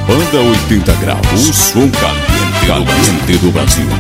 Banda 80 graus, o som caliente do Brasil.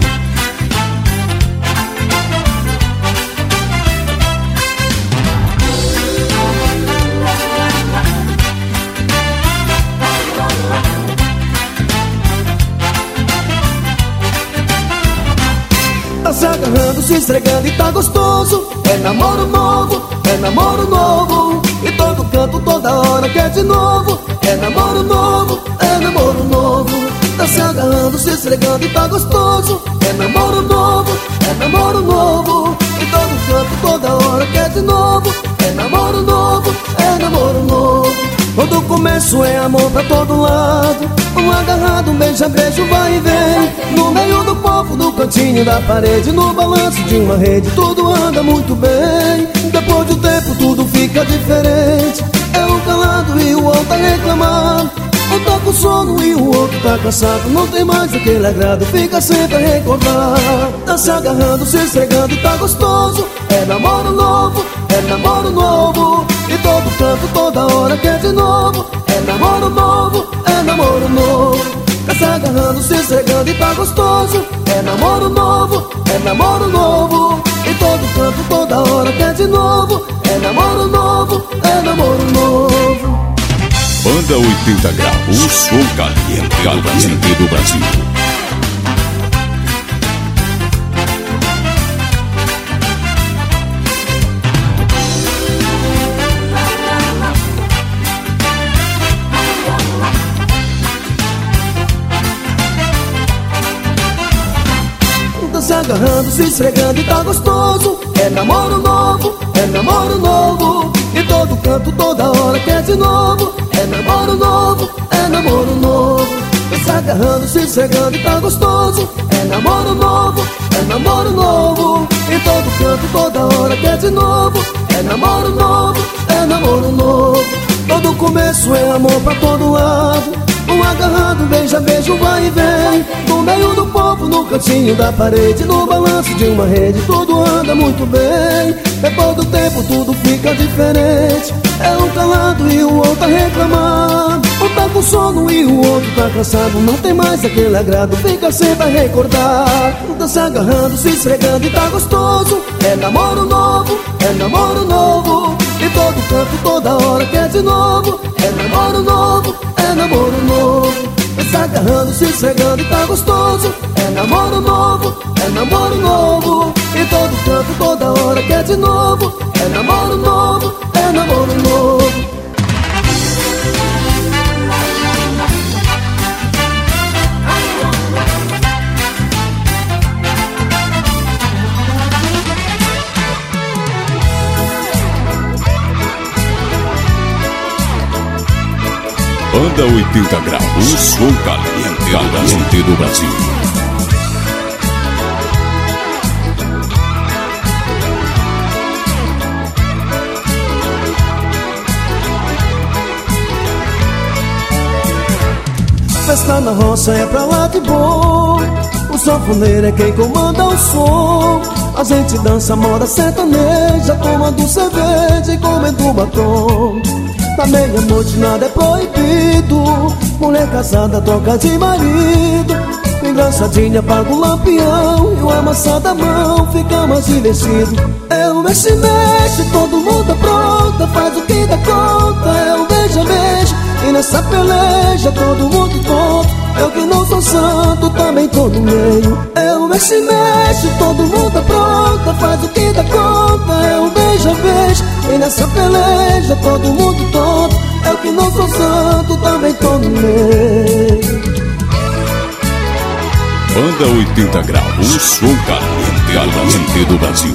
Tá se agarrando, se esfregando e tá gostoso. É namoro novo, é namoro novo. E todo canto, toda hora quer de novo. É namoro novo, é namoro novo. Tá se agarrando, se esfregando e tá gostoso. É namoro novo, é namoro novo. E todo canto, toda hora quer de novo. É namoro novo, é namoro novo. Todo começo é amor pra todo lado. Um agarrado, um beija-beijo, vai e vem. No meio do povo, no cantinho da parede, no balanço de uma rede, tudo anda muito bem. Depois de um tempo tudo fica diferente. É um calado e o outro tá reclamando. Um tá com sono e o outro tá cansado. Não tem mais aquele agrado, fica sempre a recordar. Tá se agarrando, se esfregando e tá gostoso. É namoro novo, é namoro novo. E todo canto, toda hora quer de novo. É namoro novo, é namoro novo. Tá se agarrando, se esfregando e tá gostoso. É namoro novo, é namoro novo. E todo canto, toda hora quer de novo. É namoro novo, é namoro novo. Banda 80 graus, o som caliente do Brasil. Tá se agarrando, se esfregando e tá gostoso. É namoro novo, é namoro novo. E todo canto, toda hora quer de novo. É namoro novo, é namoro novo. Tá se agarrando, se esfregando e tá gostoso. É namoro novo, é namoro novo. E todo canto, toda hora quer de novo. É namoro novo, é namoro novo. Todo começo é amor pra todo lado. Um agarrado, beija-beijo, vai e vem. No meio do povo, no cantinho da parede, no balanço de uma rede, tudo anda muito bem. Depois do tempo tudo fica diferente. É um calado e o outro tá reclamando. Um tá com sono e o outro tá cansado. Não tem mais aquele agrado, fica sempre a recordar. Tá se agarrando, se esfregando e tá gostoso. É namoro novo, é namoro novo. E todo canto, toda hora quer de novo. É namoro novo, é namoro novo. Tá se agarrando, se esfregando e tá gostoso. É namoro novo, é namoro novo. E todo canto, toda hora quer de novo. É namoro novo, é namoro novo. Banda 80 graus, o som caliente do Brasil. Festa na roça é pra lá de bom. O sanfoneiro é quem comanda o som. A gente dança moda sertaneja, tomando cerveja e comendo batom. Na meia-noite nada é proibido. Mulher casada troca de marido. Engraçadinha paga o lampião. E o amassado da mão fica mais divertido. É o mexe-mexe, todo mundo apronta. Faz o que dá conta, é o beija-beijo. E nessa peleja todo mundo conta. Eu que não sou santo, também tô no meio. É o mexe-mexe, todo mundo apronta. Faz o que dá conta, é o beija-beijo. E nessa peleja todo mundo tonto. Eu que não sou santo, também tô no meio. Banda 80 graus, o som caliente do Brasil.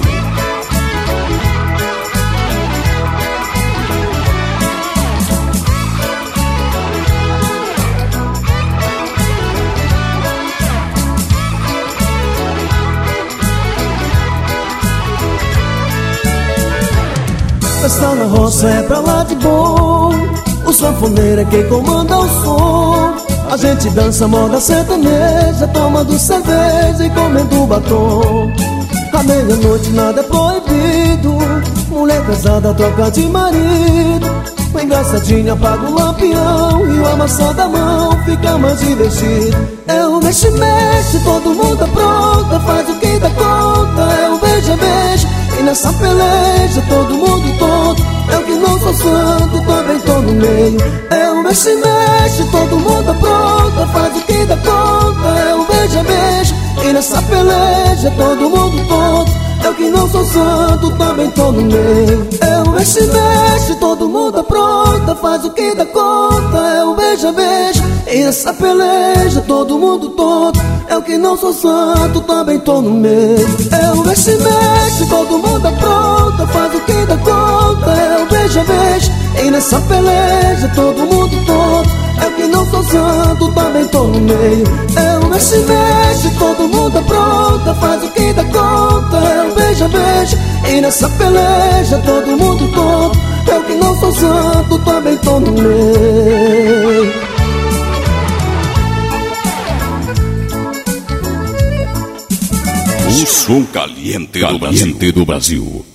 Festa na roça é pra lá de bom. O sanfoneiro é quem comanda o som. A gente dança moda sertaneja, tomando cerveja e comendo batom. À meia-noite nada é proibido. Mulher casada troca de marido. abraçadinha apaga o lampião e o amassar da mão fica mais divertido. É o mexe-mexe, todo mundo apronta, faz o que dá conta. É o beija-beija e nessa peleja todo mundo tonto. Eu que não sou santo, também tô no meio. É o mexe-mexe, todo mundo apronta, faz o que dá conta. É o beija-beija e nessa peleja todo mundo tonto. Eu que não sou santo, também tô no meio. É o mexe-mexe, todo mundo apronta, faz o que dá conta. É o beija-beija e nessa peleja todo mundo tonto. Eu que não sou santo, também tô no meio. É o mexe-mexe, todo mundo apronta, faz o que dá conta. É o beija-beija e nessa peleja todo mundo tonto. Eu que não sou santo, também tô no meio. É o mexe-mexe, todo mundo apronta, faz o que dá conta. É o beija-beija e nessa peleja todo mundo tonto. Eu que não sou santo, também tô no meio. O som caliente do Brasil.